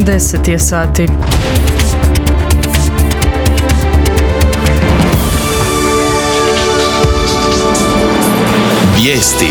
10 je sati. Vijesti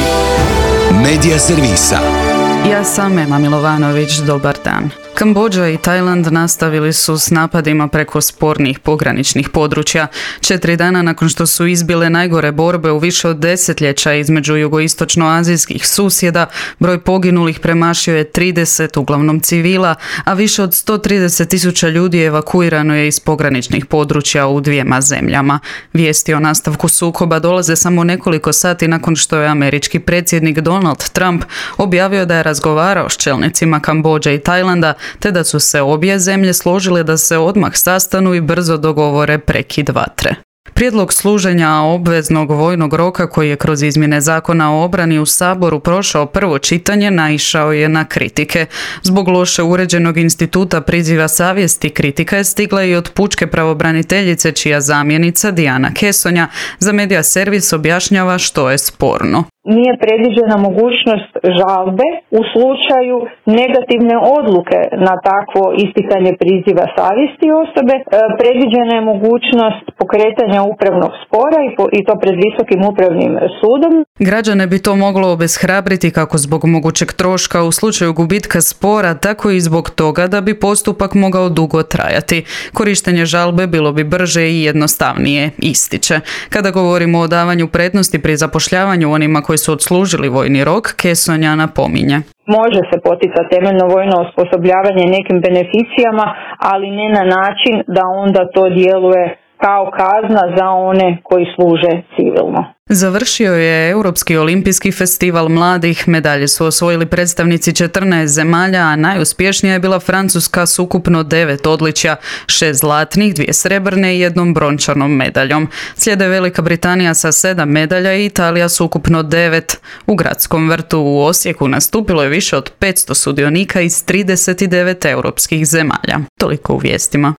Medija servisa. Ja sam Ema Milovanović, dobar dan. Kambodža i Tajland nastavili su s napadima preko spornih pograničnih područja. 4 dana nakon što su izbile najgore borbe u više od desetljeća između jugoistočnoazijskih susjeda, broj poginulih premašio je 30, uglavnom civila, a više od 130.000 ljudi evakuirano je iz pograničnih područja u dvijema zemljama. Vijesti o nastavku sukoba dolaze samo nekoliko sati nakon što je američki predsjednik Donald Trump objavio da je razgovarao s čelnicima Kambodže i Tajlanda, te da su se obje zemlje složile da se odmah sastanu i brzo dogovore prekid vatre. Prijedlog služenja obveznog vojnog roka koji je kroz izmjene zakona o obrani u Saboru prošao prvo čitanje naišao je na kritike. Zbog loše uređenog instituta priziva savjesti kritika je stigla i od pučke pravobraniteljice čija zamjenica Diana Kesonja za Medija servis objašnjava što je sporno. Nije predviđena mogućnost žalbe u slučaju negativne odluke na takvo isticanje priziva savjesti osobe. Predviđena je mogućnost pokretanja upravnog spora i to pred Visokim upravnim sudom. Građane bi to moglo obeshrabriti kako zbog mogućeg troška u slučaju gubitka spora, tako i zbog toga da bi postupak mogao dugo trajati. Korištenje žalbe bilo bi brže i jednostavnije, ističe. Kada govorimo o davanju prednosti pri zapošljavanju onima koji su odslužili vojni rok, Kesonja napominje. Može se poticati temeljno vojno osposobljavanje nekim beneficijama, ali ne na način da onda to djeluje kao kazna za one koji služe civilno. Završio je Europski olimpijski festival mladih, medalje su osvojili predstavnici 14 zemalja, a najuspješnija je bila Francuska s ukupno 9 odličja, 6 zlatnih, 2 srebrne i 1 brončanom medaljom. Slijede Velika Britanija sa 7 medalja i Italija s ukupno 9. U gradskom vrtu u Osijeku nastupilo je više od 500 sudionika iz 39 europskih zemalja. Toliko u vijestima.